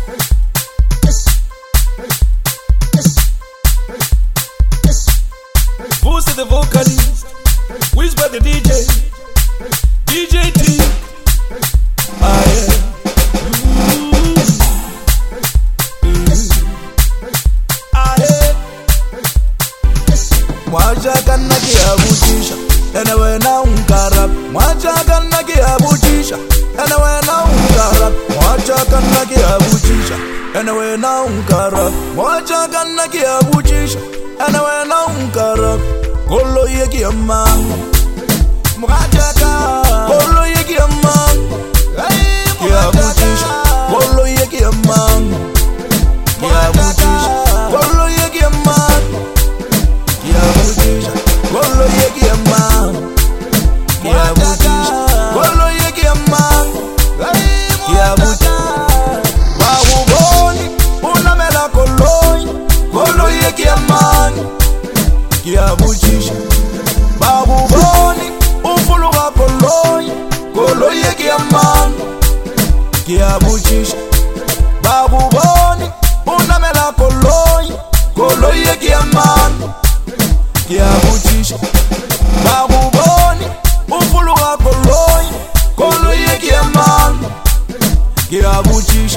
Who's the vocalist? Whisper the DJ. DJ T. Ah, yeah. Ah, yeah. Mwacha kana kiabutisha, enewe na unkarap. Mwacha kana kiabutisha, enewe na unkarap. Mwacha kana kiabutisha, enewe na unkarap. Mwacha kana kiabutisha, enewe na unkarap. Kolo yeki amang, mwacha ka. Kolo yeki amang, kiabutisha. Kolo yeki amang, kiabutisha. Kolo yeki amang, kiabutisha. Kolo yeki amang, kiabutisha. Kolo yeki amang, kiabutisha. Wawuboni unamela koloi. Kolo yeki amang, kiabutisha. Wawuboni ufuluka koloi. Kolo yeki amang, kiabutisha. Wawuboni unamela koloi. Kolo yeki amang, kiabutisha. Wawuboni ufuluka koloi. Kolo yeki amang, kiabutisha.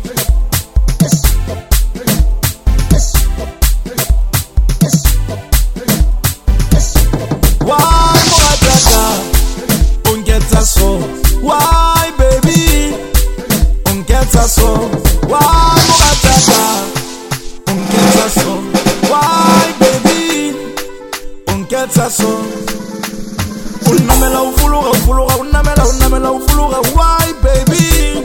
Why mwataka ungeta so? Why baby ungeta so? Why mwataka ungeta so? Why baby ungeta so? Unamela ufuluka ufuluka, unamela ufuluka. Why baby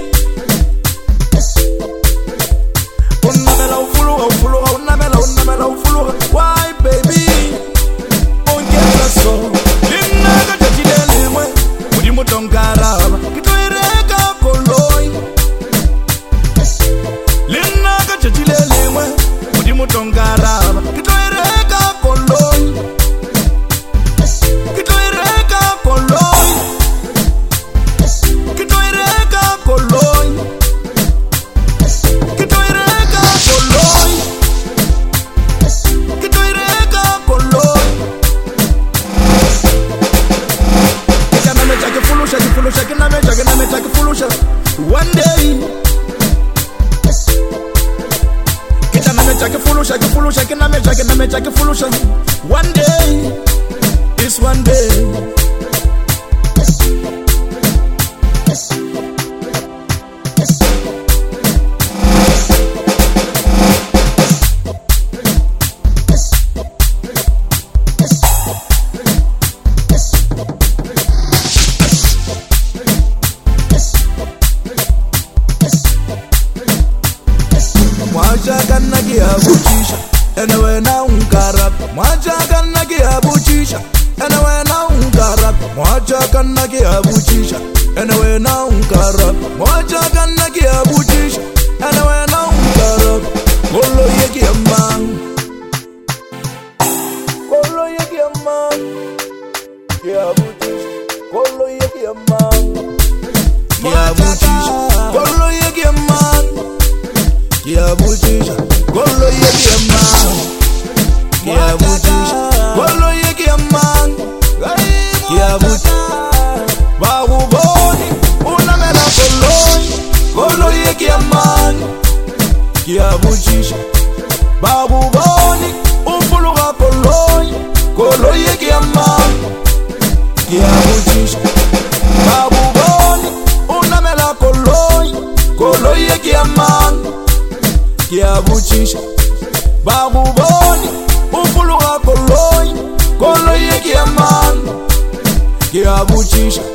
unamela ufuluka ufuluka, unamela ufuluka. Why baby ungeta so? Linaka jajile limwe muri mutongaraba kitoireka koloi. Linaka jajile limwe muri mutongaraba kitoireka koloi. Kitoireka koloi. Kitoireka koloi. Kitoireka koloi. Kitoireka koloi. Kiname fulusha. One day kiname fulusha. One day is one day. Mwacha kana kiabutisha, enewe na unkarap. Mwacha kana kiabutisha, enewe na unkarap. Mwacha kana kiabutisha, enewe na unkarap. Mwacha kana kiabutisha, enewe na unkarap. Kolo yeki amang, kolo yeki amang, kiabutisha. Kolo yeki amang, kiabutisha. Kolo yeki amang, kiabutisha. Kolo yeki amang, kiabutisha. Kolo yeki amang, kiabutisha. Wawuboni unamela koloi. Kolo yeki amang, kiabutisha. Wawuboni ufuluka koloi. Kolo yeki amang, kiabutisha. Wawuboni unamela koloi. Kolo yeki amang, kiabutisha. Wawuboni ufuluka koloi. Kolo yeki amang, kiabutisha.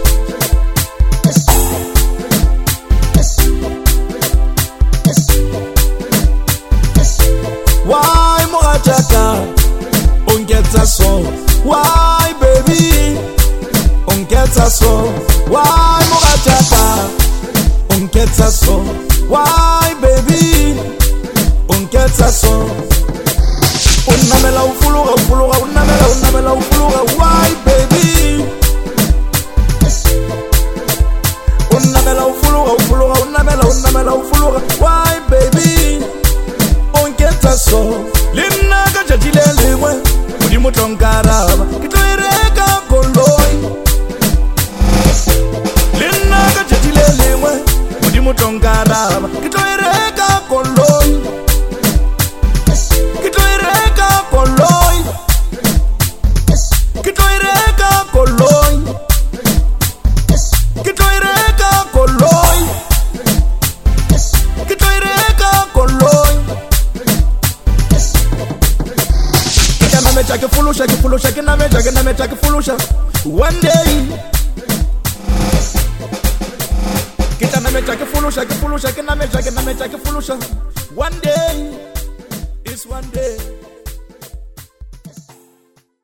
Why mwataka ungeta so? Why baby ungeta so? Why mwataka ungeta so? Why baby ungeta so? Unamela ufuluka ufuluka, unamela ufuluka. Why baby unamela ufuluka ufuluka, unamela ufuluka. Why baby so Lina ka jajile lengwe Modimo tonkaraba Ke tlo e reka koloi Lina ka jajile lengwe Modimo tonkaraba Ke tlo e reka koloi Ke tlo e reka koloi Ke tlo e reka koloi Ke tlo e reka koloi Ke tlo e reka koloi Ke nametsa ke fulusha ke nametsa ke fulusha One day Ke nametsa ke fulusha ke nametsa ke fulusha One day is one day